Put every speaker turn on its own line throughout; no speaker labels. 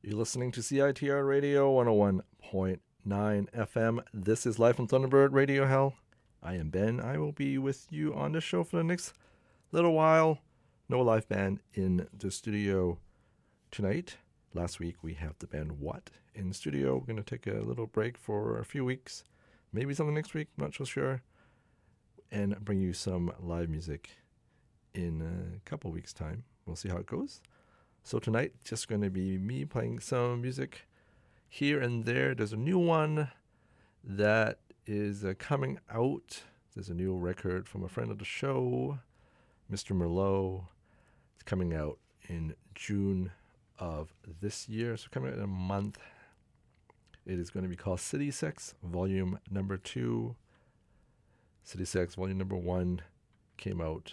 You're listening to CITR Radio 101.9 FM. This is Live from Thunderbird Radio Hell. I am Ben. I will be with you on the show for the next little while. No live band in the studio tonight. Last week we have the band What in the studio. We're going to take a little break for a few weeks. Maybe something next week, not so sure. And bring you some live music in a couple weeks' time. We'll see how it goes. So tonight, just going to be me playing some music here and there. There's a new one that is coming out. There's a new record from a friend of the show, Mr. Merlot. It's coming out in June of this year, so coming out in a month. It is going to be called City Sex, Volume Number 2. City Sex, Volume Number 1 came out,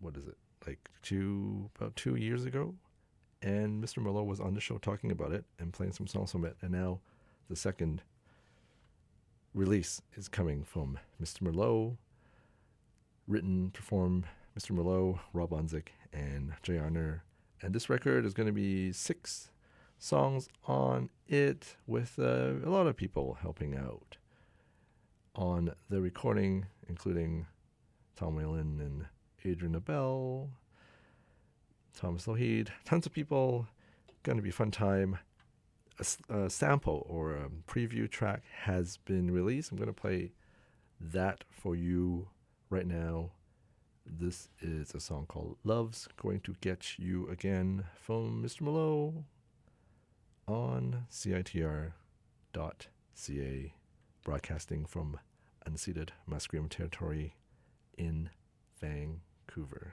about 2 years ago? And Mr. Merlot was on the show talking about it and playing some songs from it. And now the second release is coming from Mr. Merlot. Written, performed, Mr. Merlot, Rob Onzik, and Jay Arner. And this record is going to be 6 songs on it with a lot of people helping out on the recording, including Tom Whalen and Adrian Abel, Thomas Lougheed, tons of people. Going to be a fun time. A sample or a preview track has been released. I'm going to play that for you right now. This is a song called Love's Going to Get You Again from Mr. Merlot on CITR.ca, broadcasting from unceded Musqueam territory in Vancouver.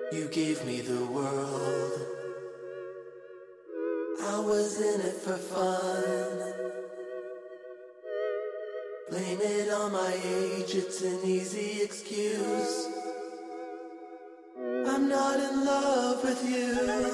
You gave me the world. I was in it for fun. Blame it on my age, it's an easy excuse. I'm not in love with you.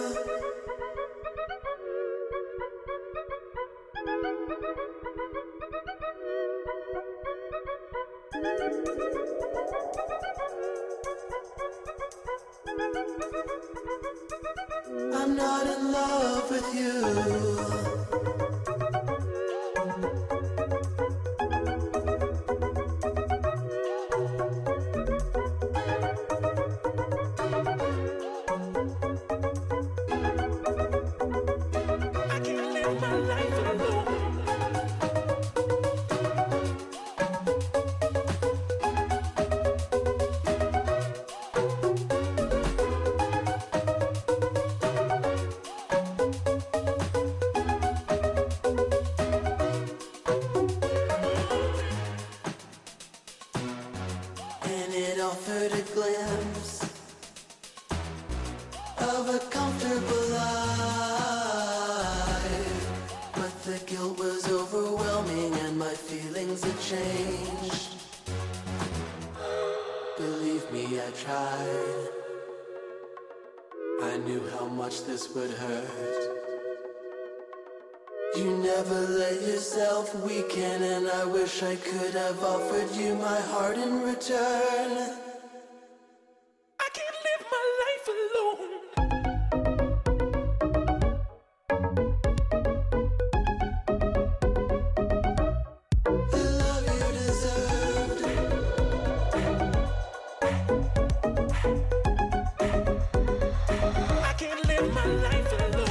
I'm not in love with you. Offered a glimpse of a comfortable life, but the guilt was overwhelming and my feelings had changed. Believe me, I tried. I knew how much this would hurt. You never let yourself weaken, and I wish I could have offered you my heart in return. I can't live my life alone. The love you deserved. I can't live my life alone.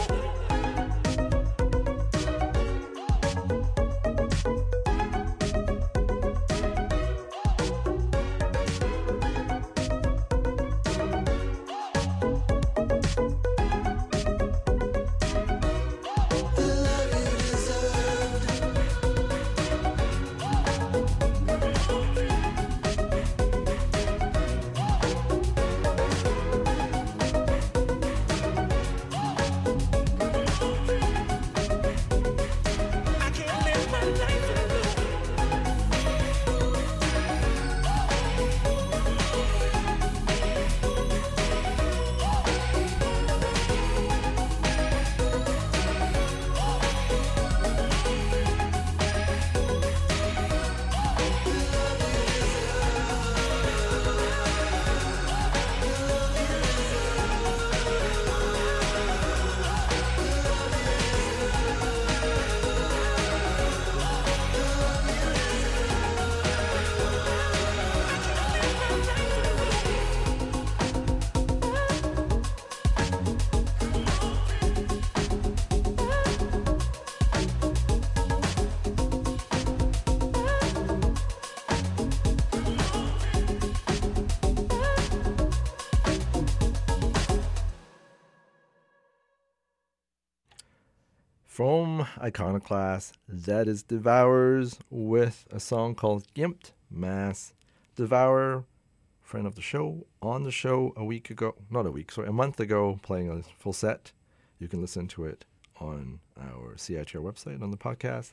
From Iconoclast, that is Devourers with a song called Gimp Mass. Devour, friend of the show, on the show a month ago, playing a full set. You can listen to it on our CITR website, on the podcast,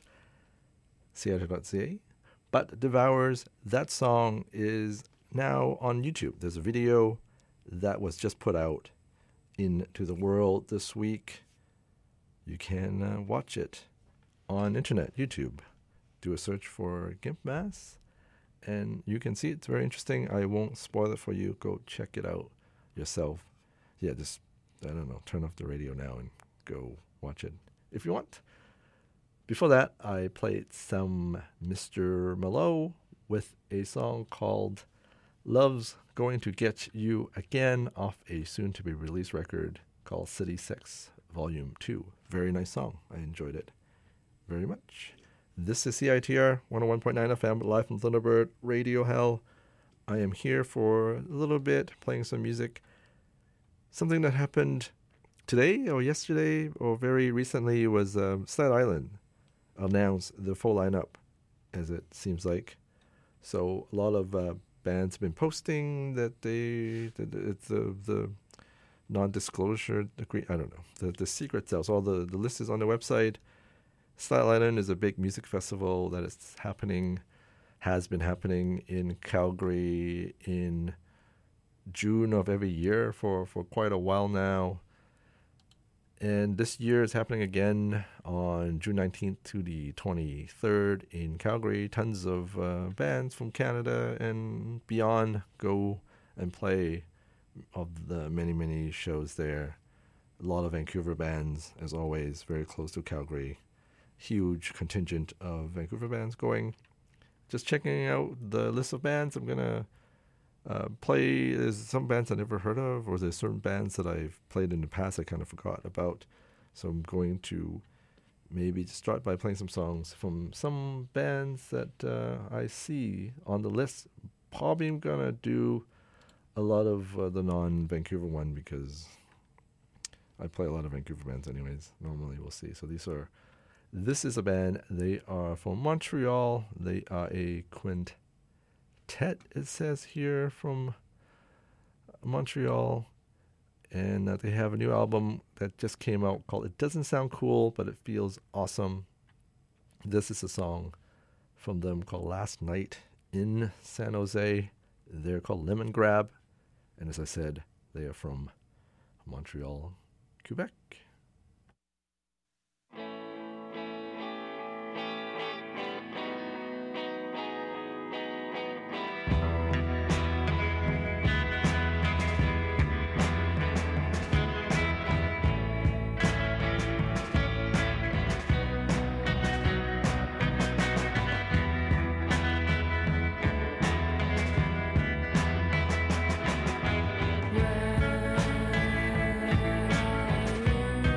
CITR.ca. But Devourers, that song is now on YouTube. There's a video that was just put out into the world this week. You can watch it on internet, YouTube. Do a search for Gimp Mass, and you can see it. It's very interesting. I won't spoil it for you. Go check it out yourself. Yeah, just, turn off the radio now and go watch it if you want. Before that, I played some Mr. Malo with a song called Love's Going to Get You Again off a soon-to-be-released record called City Sex Volume 2. Very nice song. I enjoyed it very much. This is CITR 101.9 FM, live from Thunderbird Radio Hell. I am here for a little bit, playing some music. Something that happened today or yesterday or very recently was Slat Island announced the full lineup, as it seems like. So a lot of bands have been posting that it's the non-disclosure agreement. I don't know. The secret sauce. All the list is on the website. Style Island is a big music festival that has been happening in Calgary in June of every year for quite a while now. And this year is happening again on June 19th to the 23rd in Calgary. Tons of bands from Canada and beyond go and play of the many, many shows there. A lot of Vancouver bands, as always, very close to Calgary. Huge contingent of Vancouver bands going. Just checking out the list of bands, I'm going to play. There's some bands I never heard of, or there's certain bands that I've played in the past I kind of forgot about. So I'm going to maybe just start by playing some songs from some bands that I see on the list. Probably I'm going to do a lot of the non-Vancouver one because I play a lot of Vancouver bands anyways. Normally we'll see. So this is a band. They are from Montreal. They are a quintet, it says here, from Montreal. And they have a new album that just came out called It Doesn't Sound Cool, but It Feels Awesome. This is a song from them called Last Night in San Jose. They're called Lemon Grab. And as I said, they are from Montreal, Quebec.
Where are you?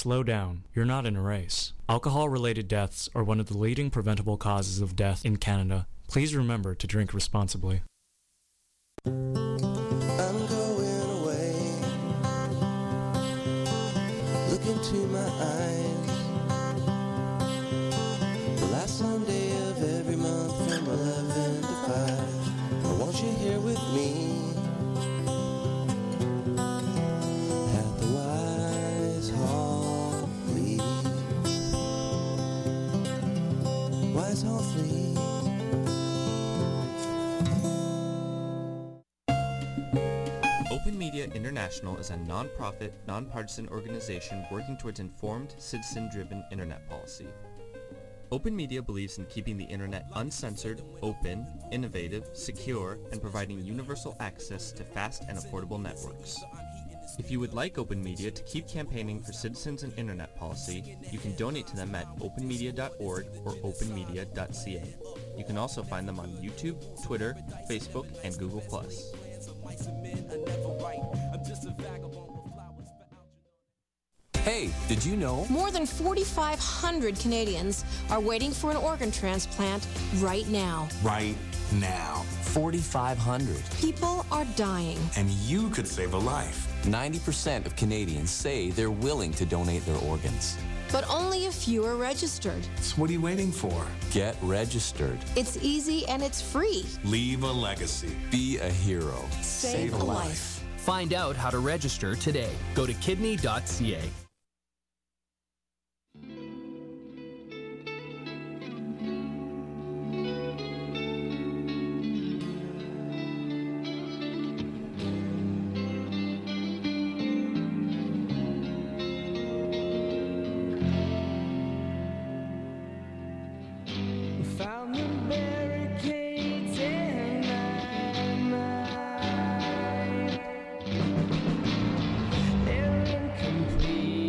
slow down. You're not in a race. Alcohol-related deaths are one of the leading preventable causes of death in Canada. Please remember to drink responsibly.
I'm going away. Look into my eyes. The last Sunday of every month from 11 to 5. I want you here with me at the Wise Hall Fleet. Wise Hall Fleet.
Open Media International is a non-profit, non-partisan organization working towards informed, citizen-driven internet policy. Open Media believes in keeping the internet uncensored, open, innovative, secure, and providing universal access to fast and affordable networks. If you would like Open Media to keep campaigning for citizens and internet policy, you can donate to them at openmedia.org or openmedia.ca. You can also find them on YouTube, Twitter, Facebook, and Google+.
Hey, did you know?
More than 4,500 Canadians are waiting for an organ transplant right now.
Right now. 4,500.
People are dying.
And you could save a life. 90% of Canadians say they're willing to donate their organs.
But only a few are registered.
So what are you waiting for? Get registered.
It's easy and it's free.
Leave a legacy. Be a hero.
Save a life.
Find out how to register today. Go to kidney.ca.
Complete.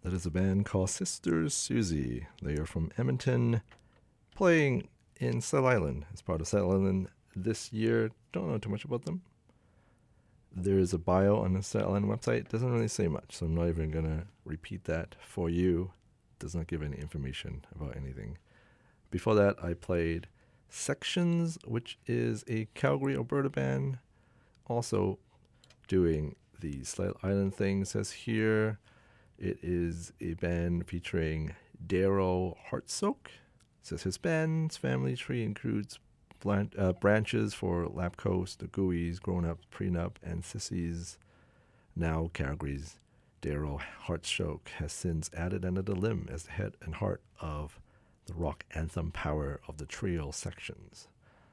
That is a band called Sister Susie. They are from Edmonton, playing in Sail Island as part of Sail Island this year. Don't know too much about them. There is a bio on the Sail Island website. Doesn't really say much, so I'm not even going to repeat that for you. Does not give any information about anything. Before that, I played Sections, which is a Calgary, Alberta band, also doing the Sail Island thing. It says here it is a band featuring Darryl Hartsoak. It says his band's family tree includes branches for Lapcoast, the Gooeys, Grown Up, Prenup, and Sissies. Now Calgary's Darryl Hartsoak has since added another limb as the head and heart of the rock anthem power of the trio Sections.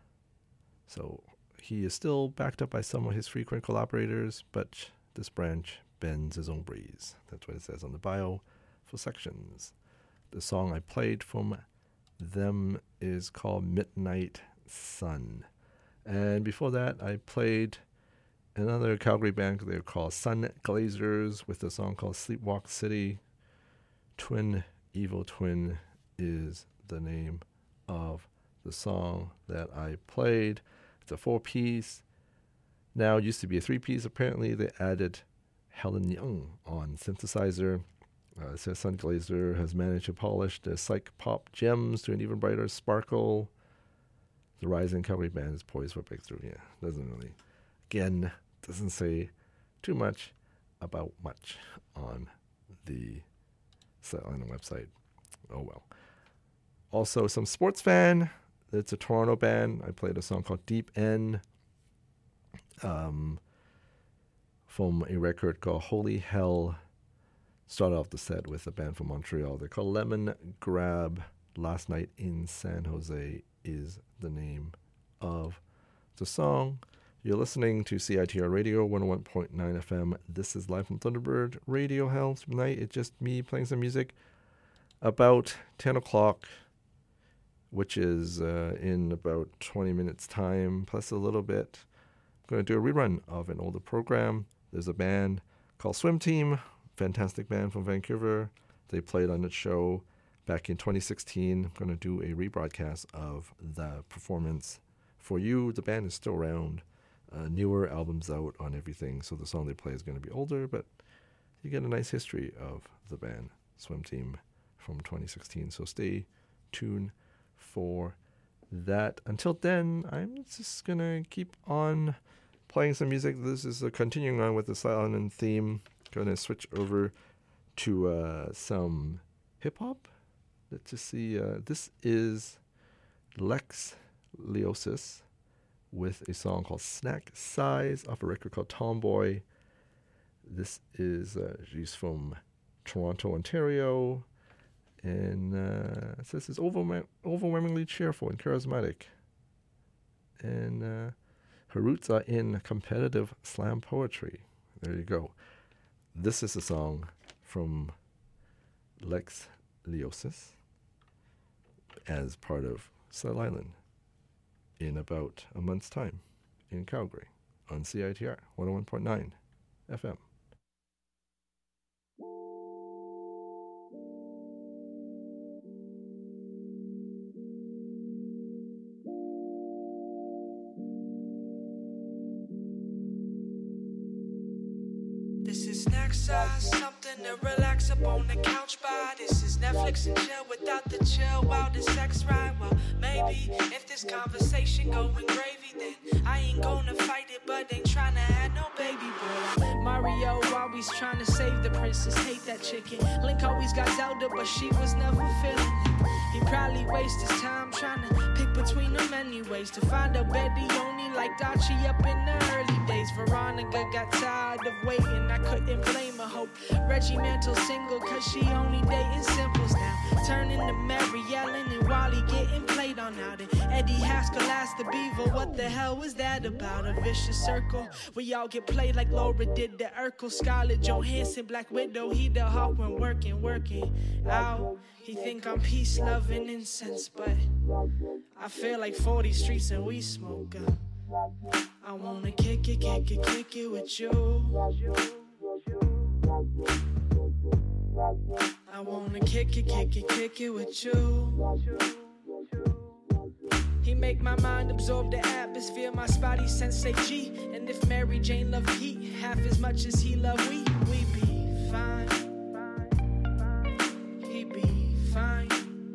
So he is still backed up by some of his frequent collaborators, but this branch bends his own breeze. That's what it says on the bio for Sections. The song I played from them is called Midnight Sun. And before that, I played another Calgary band. They're called Sun Glazers with a song called Sleepwalk City. Evil Twin is the name of the song that I played. It's a 4-piece. Now it used to be a 3-piece. Apparently they added Helen Young on synthesizer. It says Sun Glazer has managed to polish the psych pop gems to an even brighter sparkle. The rising Calgary band is poised for breakthrough. Yeah, doesn't say too much about much on the Sail Island website. Oh well. Also, some sports fan. It's a Toronto band. I played a song called Deep End from a record called Holy Hell. Started off the set with a band from Montreal. They're called Lemon Grab. Last Night in San Jose is the name of the song. You're listening to CITR Radio 101.9 FM. This is Live from Thunderbird Radio Hell. Tonight it's just me playing some music. About 10 o'clock, which is in about 20 minutes time, plus a little bit. I'm going to do a rerun of an older program. There's a band called Swim Team, fantastic band from Vancouver. They played on the show back in 2016. I'm going to do a rebroadcast of the performance for you. The band is still around. Newer albums out on everything, so the song they play is going to be older, but you get a nice history of the band Swim Team from 2016. So stay tuned for that. Until then, I'm just going to keep on playing some music. This is continuing on with the Sail Island theme. Going to switch over to some hip-hop. Let's just see. This is Lex Leosis with a song called Snack Size off a record called Tomboy. This is, she's from Toronto, Ontario, and it says it's overwhelmingly cheerful and charismatic. And her roots are in competitive slam poetry. There you go. This is a song from Lex Leosis as part of Sail Island in about a month's time in Calgary on CITR 101.9 FM.
This is snack size, something to relax up on the couch by. This is Netflix and chill without the chill while the sex ride. Well, maybe if this conversation going gravy, then I ain't gonna fight it, but ain't trying to have no baby boy. Mario always trying to save the princess, hate that chicken. Link always got Zelda, but she was never feeling it. He probably waste his time trying to pick between them anyways. To find a Betty only like Dachi up in the early days. Veronica got tired of waiting, I couldn't blame her. Hope Reggie Mantle single, cause she only dating simples now. Turning to Mary Ellen and Wally getting played on out. And Eddie Haskell asked the Beaver, what the hell was that about? A vicious circle where y'all get played like Laura did the Urkel. Scarlett Johansson, Black Widow, he the hawk when working out. He think I'm peace, love, and incense, but I feel like 40 streets and we smoke up. I wanna kick it with you. I wanna kick it with you. He make my mind absorb the atmosphere, my spotty sensei G. And if Mary Jane loved heat half as much as he loved we be fine. He be fine.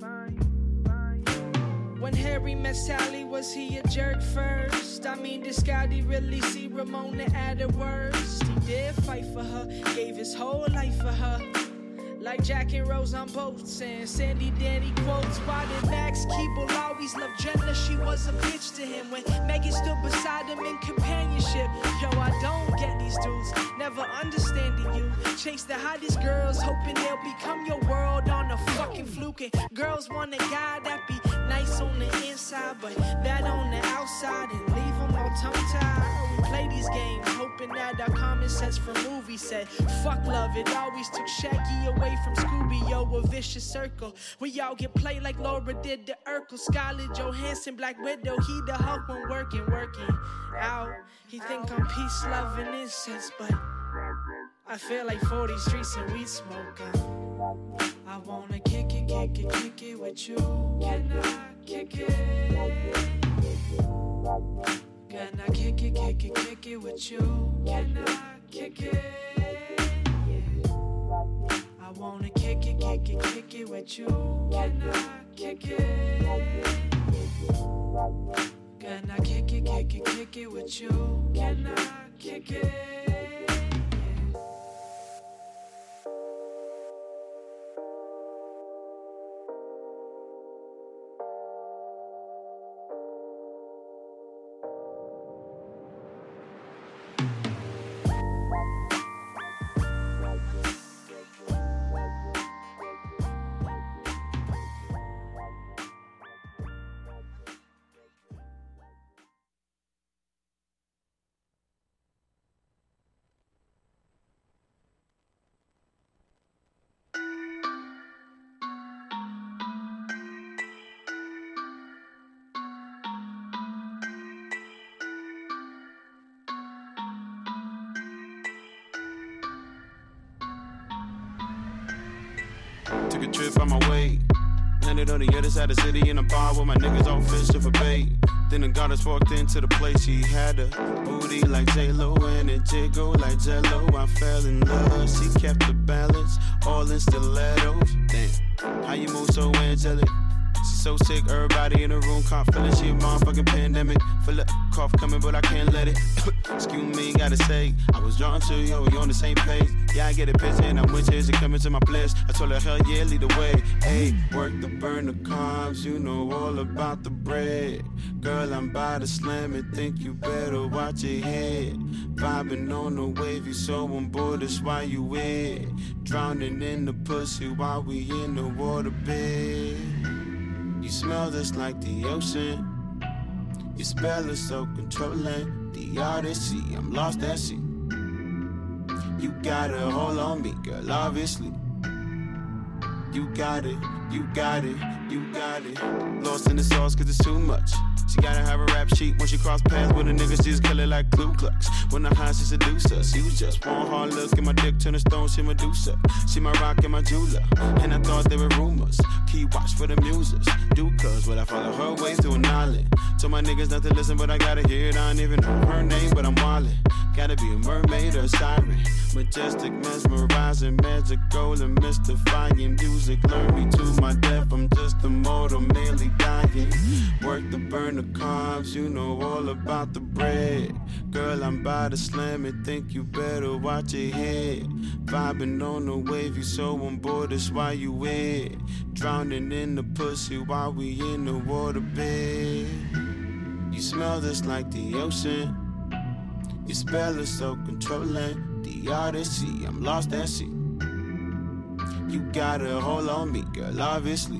When Harry met Sally, was he a jerk first? I mean, did Scotty really see Ramona at her worst? He did fight for her, gave his whole life for her. Like Jack and Rose on boats and Sandy Danny quotes. Why did Max Keeble always love Jenna? She was a bitch to him when Megan stood beside him in companionship. Yo, I don't get these dudes, never understanding you. Chase the hottest girls, hoping they'll become your world on a fucking fluke. And girls want a guy that be nice on the inside, but bad on the outside, and leave them all tongue-tied. We play these games, hoping that our common sense from movies said, fuck love, it always took Shaggy away from Scooby, yo, a vicious circle. We all get played like Laura did to Urkel. Scarlett Johansson, Black Widow, he the Hulk when working out. He think I'm peace, love, and incense, but I feel like 40 streets and weed smoking. I wanna kick it with you. Can I kick it? Can I kick it with you? Can I kick it? I wanna kick it with you. Can I kick it? Can I kick it with you? Can I kick it?
Took a trip on my way. Landed on the other side of the city in a bar where my niggas all fishing for bait. Then the goddess walked into the place. She had a booty like J-Lo and a jiggle like Jello. I fell in love. She kept the balance, all in stilettos. Damn, how you move so angelic? She so sick, everybody in the room can't feel it. She a motherfucking pandemic. Feel the cough coming, but I can't let it. Excuse me, gotta say, I was drawn to you, we on the same page. Yeah, I get a picture and I'm with you as you come into my place. I told her, hell yeah, lead the way. Hey, work the burn the carbs, you know all about the bread. Girl, I'm by the slam and think you better watch your head. Vibing on the wave, you so on board, that's why you wet. Drowning in the pussy while we in the waterbed. You smell just like the ocean. Your spell is so controlling. The odyssey, I'm lost at sea. You got a hold on me, girl, obviously. You got it, you got it, you got it. Lost in the sauce cause it's too much. She gotta have a rap sheet when she cross paths with a nigga, she just kill it like Ku Klux. When the high, she seduce us. She was just one hard look and my dick turn to stone, she Medusa. She my rock and my jeweler, and I thought they were rumors. Keep watch for the muses. Do cuz, but I follow her way through an island. Told my niggas not to listen, but I gotta hear it. I don't even know her name, but I'm wildin'. Gotta be a mermaid or a siren. Majestic, mesmerizing, magical and mystifying. Music learned me to my death. I'm just a mortal, merely dying. Work to burn the carbs, you know all about the bread. Girl, I'm by the slam and think you better watch your head. Vibing on the wave, you so on board, that's why you wet. Drowning in the pussy while we in the waterbed. You smell just like the ocean. Your spell is so controlling. The odyssey, I'm lost at sea. You got a hold on me, girl, obviously.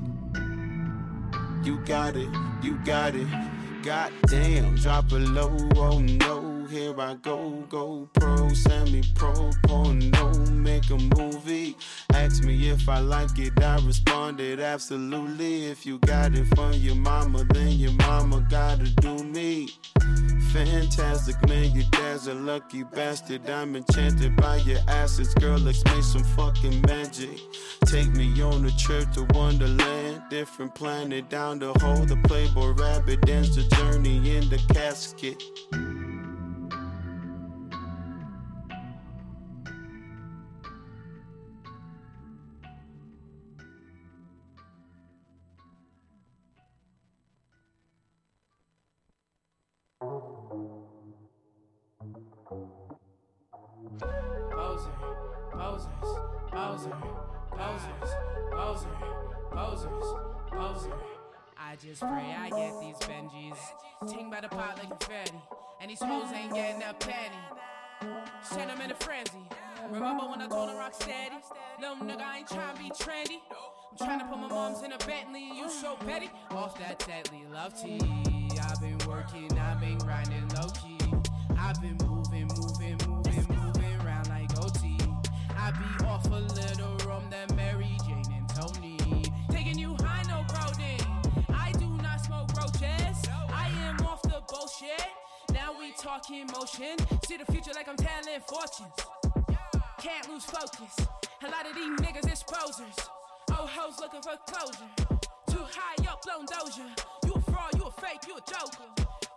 You got it, you got it. Goddamn, drop it low, oh no. here I go pro, semi-pro, porno, make a movie. Ask me if I like it, I responded absolutely. If you got it from your mama, then your mama gotta do me. Fantastic, man, your dad's a lucky bastard. I'm enchanted by your assets, girl, let's make some fucking magic. Take me on a trip to Wonderland, different planet, down the hole, the Playboy rabbit ends the journey in the casket.
I just pray I get these Benjis. Ting by the pot like confetti. And these hoes ain't getting that penny. Send them in a frenzy. Remember when I told her rock steady? Little nigga, I ain't trying to be trendy. I'm trying to put my moms in a Bentley. You so petty. Off that deadly love tea. I've been working, I've been grinding low key. I've been moving around like OT. I be off a little rum than Mary Jane and Tony. Taking you high, no codeine. I do not smoke roaches. I am off the bullshit. Now we talking motion. See the future like I'm telling fortunes. Can't lose focus. A lot of these niggas is posers. Old hoes looking for closure. Too high up, blown doja. You a fraud, you a fake, you a joker.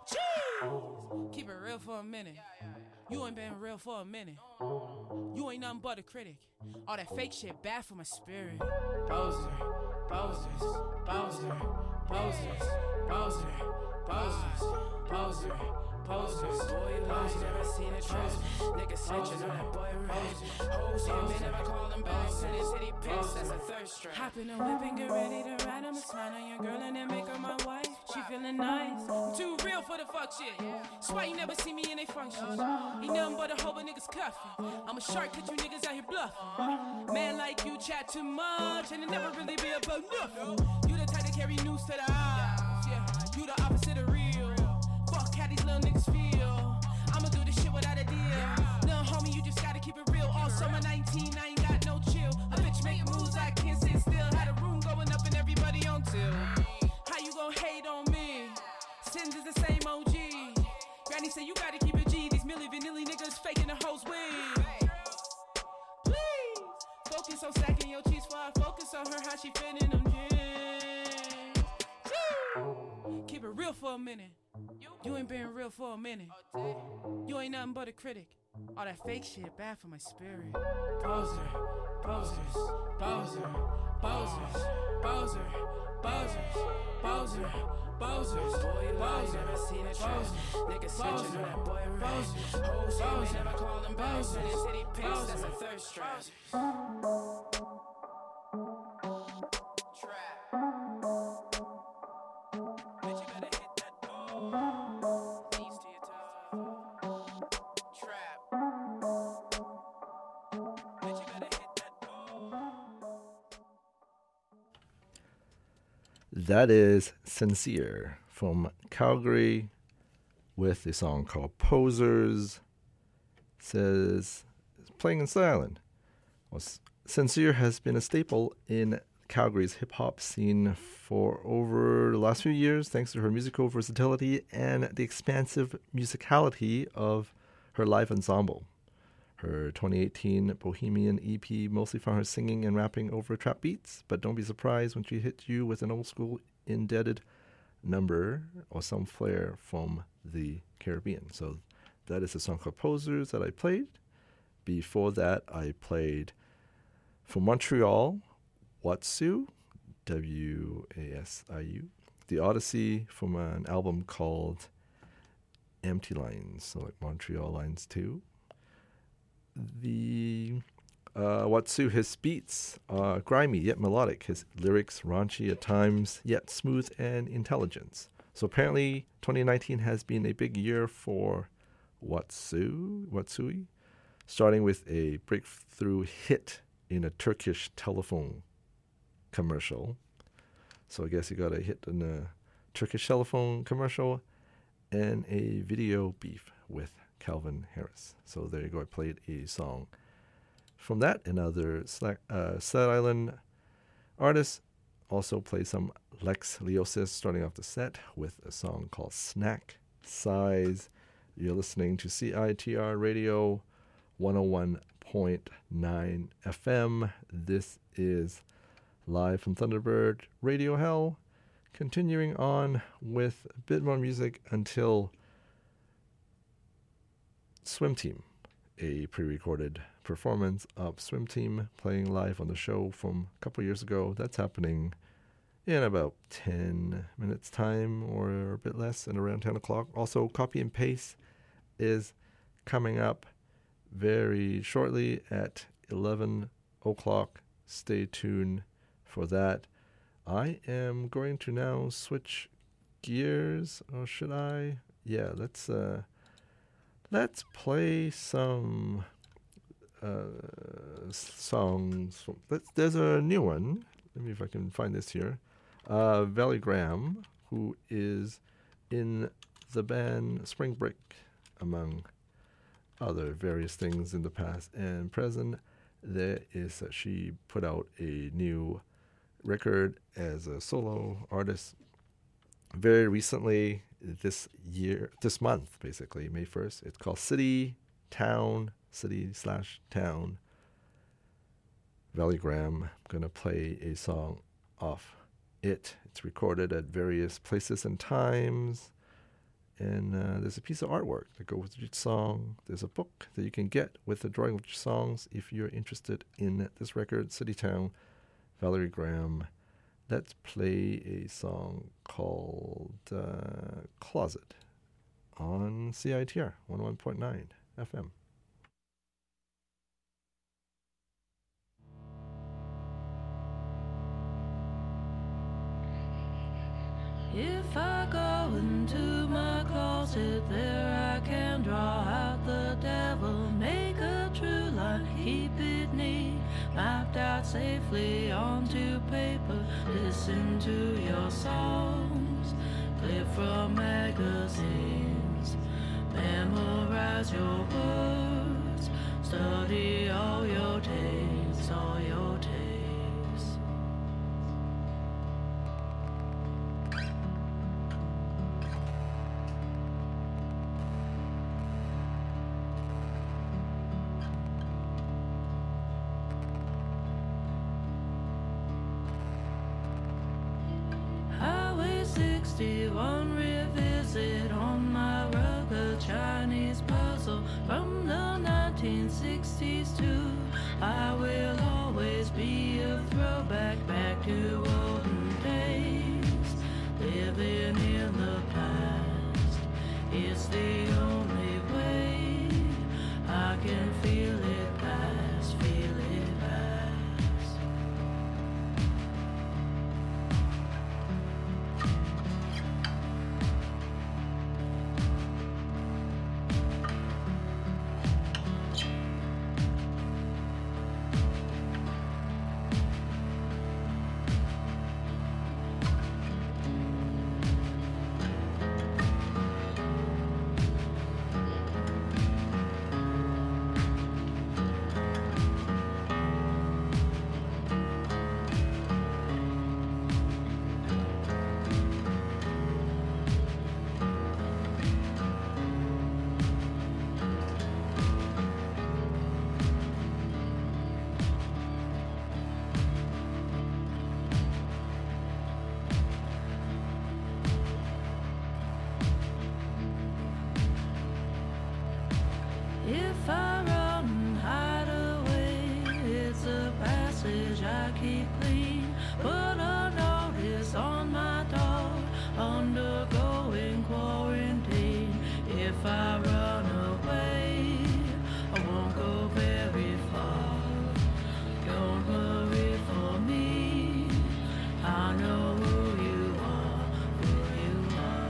Jeez. Keep it real for a minute. You ain't been real for a minute. You ain't nothing but a critic. All that fake shit bad for my spirit. Poser, posers, poser, posers, poser, posers, poser, posers. Boy, you lost, never seen a trust. Niggas snitching on that boy rich. Hoes on me, never call them back. City pics, that's a thirst trap. Hop in a whip and get ready to ride. I'ma slide on your girl and then make her my wife. She feeling nice. I'm too real for the fuck shit. That's why you never see me in they functions. Ain't nothing but a hoe, but niggas cuffing. I'm a shark, cause you niggas out here bluffing. Man like you chat too much, and it never really be about nothing. You the type to carry news to the eyes. Yeah, you the opposite of real. Fuck how these little niggas feel. I'ma do this shit without a deal. Little homie, you just gotta keep it real. All summer 19, I ain't got no chill. A bitch making moves, I can't sit still. Had a room going up and everybody on till. How you gon' hate on me? Sins is the same OG. Granny say you gotta keep it G. These Milli Vanilli niggas faking the hoes wig. Please focus on stacking your cheese while I focus on her, how she fit in them jeans. Keep it real for a minute. You ain't been real for a minute. You ain't nothing but a critic. All that fake shit bad for my spirit. Poser, posers, poser, posers, poser, posers, poser, posers. Boy, you lies, never seen a trust. Niggas snitching on that boy rich. Hoes on me, never call them back. City pics, that's a thirst trap.
That is Sincere from Calgary with a song called Posers. Says, playing in silent. Well, Sincere has been a staple in Calgary's hip-hop scene for over the last few years, thanks to her musical versatility and the expansive musicality of her live ensemble. Her 2018 Bohemian EP mostly found her singing and rapping over trap beats, but don't be surprised when she hits you with an old-school indebted number or some flair from the Caribbean. So that is a song called Posers that I played. Before that, I played from Montreal, Watsu, W-A-S-I-U, The Odyssey from an album called Empty Lines, so like Montreal Lines 2. The Watsu, his beats are grimy yet melodic, his lyrics raunchy at times, yet smooth and intelligent. So apparently 2019 has been a big year for Watsui, starting with a breakthrough hit in a Turkish telephone commercial. So I guess you got a hit in a Turkish telephone commercial and a video beef with Calvin Harris. So there you go. I played a song from that. Another Staten Island artist also played some Lex Leosis, starting off the set with a song called Snack Size. You're listening to CITR Radio 101.9 FM. This is live from Thunderbird Radio Hell. Continuing on with a bit more music until Swim Team, a pre-recorded performance of Swim Team playing live on the show from a couple years ago. That's happening in about 10 minutes time or a bit less, and around 10 o'clock. Also, Copy and Paste is coming up very shortly at 11 o'clock. Stay tuned for that. I am going to now switch gears, or should I? Yeah, let's play some songs. There's a new one. Let me, if I can find this here. Valley Graham, who is in the band Spring Break, among other various things in the past and present. There is she put out a new record as a solo artist very recently, this month, basically, May 1st. It's called City/Town. Valley Graham. I'm going to play a song off it. It's recorded at various places and times. And there's a piece of artwork that goes with each song. There's a book that you can get with the drawing of each songs if you're interested in this record, City/Town, Valerie Graham. Let's play a song called Closet on CITR 101.9 FM.
If I go into my closet, there I can draw out the devil, make a true line, keep it neat, mapped out safely onto paper, listen to your songs, clip from magazines, memorize your words, study all your tapes, all your tapes. One revisit on my rugged Chinese puzzle from the 1960s too. I will always be a throwback back to olden days, living in the past. It's the only way I can feel it pass, feel it pass. If I run and hide away, it's a passage I keep clean. Put a notice on my door, undergoing quarantine. If I run away, I won't go very far. Don't worry for me, I know who you are, who you are.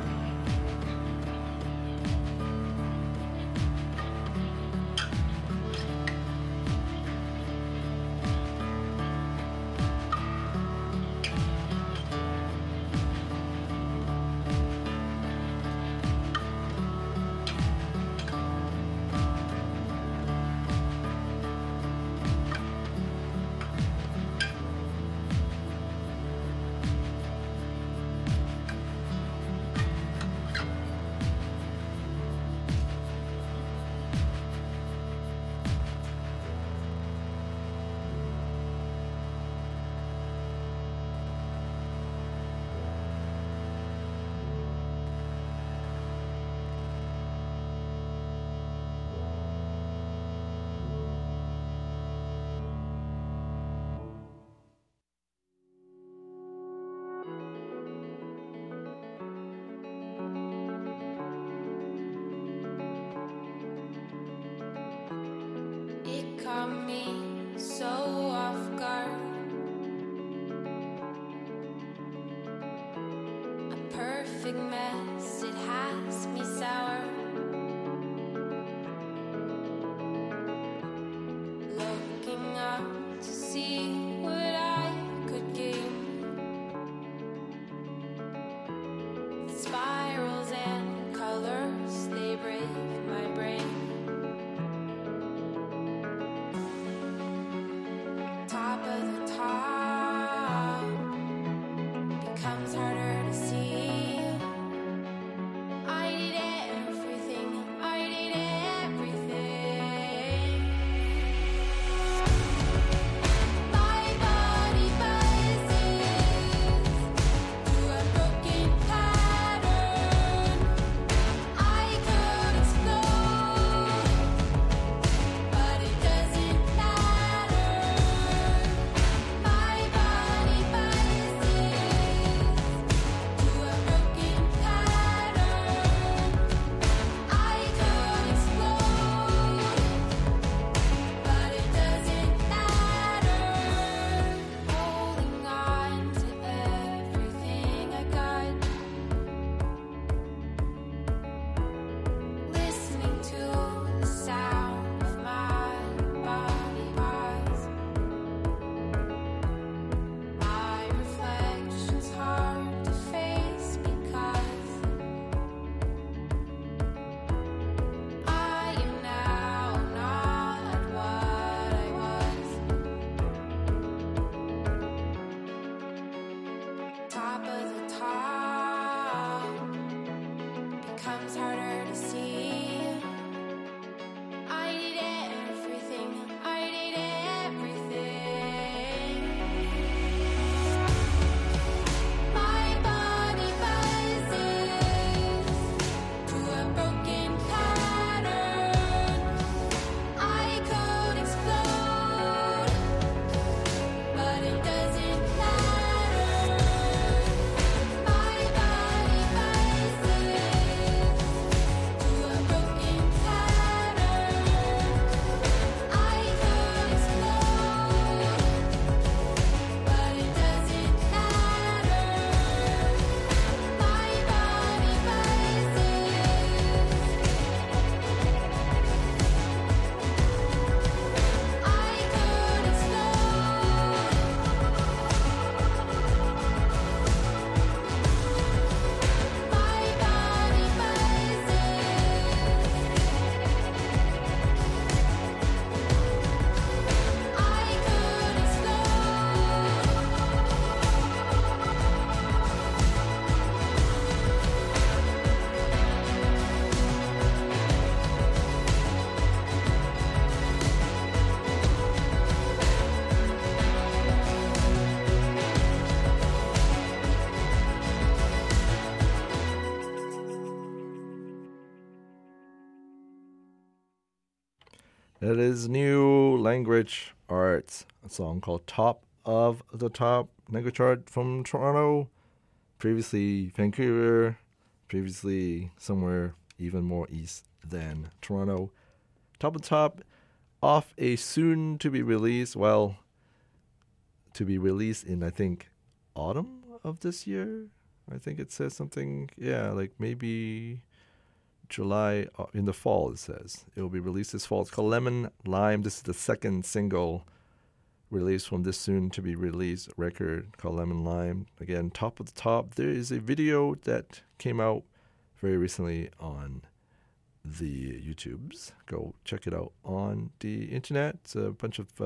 It is New Language Arts, a song called Top of the Top Language Art from Toronto, previously Vancouver, previously somewhere even more east than Toronto. Top of the Top, off a soon to be released, well, to be released in, I think, autumn of this year. I think it says something, yeah, like maybe July, in the fall it says. It will be released this fall. It's called Lemon Lime. This is the second single released from this soon to be released record called Lemon Lime. Again, Top of the Top. There is a video that came out very recently on the YouTubes. Go check it out on the internet. It's a bunch of,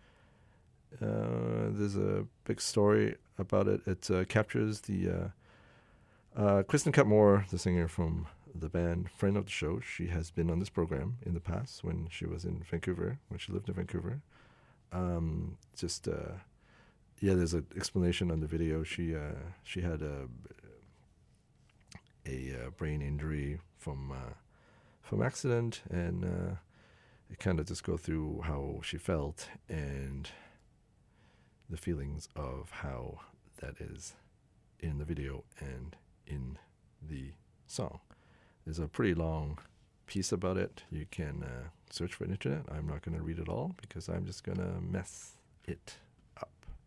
there's a big story about it. It captures the, Kristen Cutmore, the singer from the band, friend of the show. She has been on this program in the past when she was in Vancouver, when she lived in Vancouver. There's an explanation on the video. She had a brain injury from accident, and it kind of just go through how she felt and the feelings of how that is in the video and in the song. There's a pretty long piece about it. You can search for it on the internet. I'm not going to read it all because I'm just going to mess it up.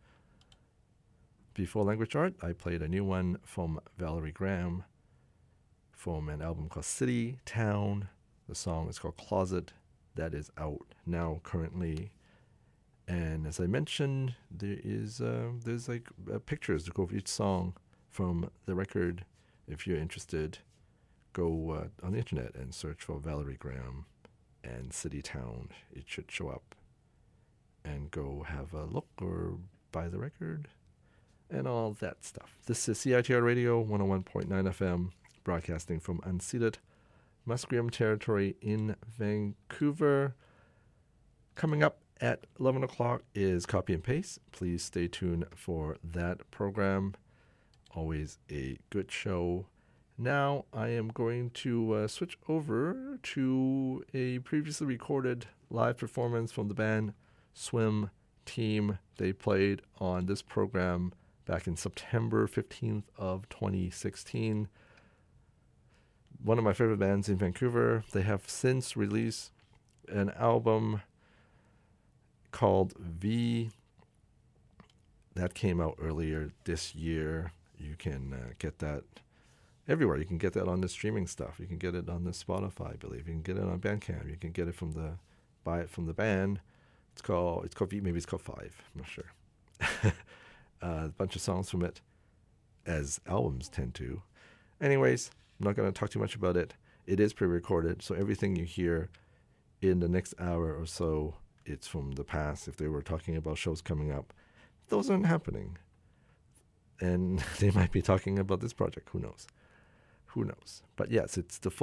Before Language Art, I played a new one from Valerie Graham from an album called City Town. The song is called Closet. That is out now currently. And as I mentioned, there's pictures to go with each song from the record. If you're interested, go on the internet and search for Valerie Graham and City Town. It should show up. And go have a look or buy the record and all that stuff. This is CITR Radio 101.9 FM, broadcasting from unceded Musqueam territory in Vancouver. Coming up at 11 o'clock is Copy and Paste. Please stay tuned for that program. Always a good show. Now I am going to switch over to a previously recorded live performance from the band Swim Team. They played on this program back in September 15th of 2016. One of my favorite bands in Vancouver. They have since released an album called V that came out earlier this year. You can get that everywhere. You can get that on the streaming stuff. You can get it on the Spotify, I believe. You can get it on Bandcamp. You can get it buy it from the band. It's called V. Maybe it's called 5. I'm not sure. A bunch of songs from it, as albums tend to. Anyways, I'm not going to talk too much about it. It is pre-recorded, so everything you hear in the next hour or so, it's from the past. If they were talking about shows coming up, those aren't happening. And they might be talking about this project. Who knows? But yes, it's the full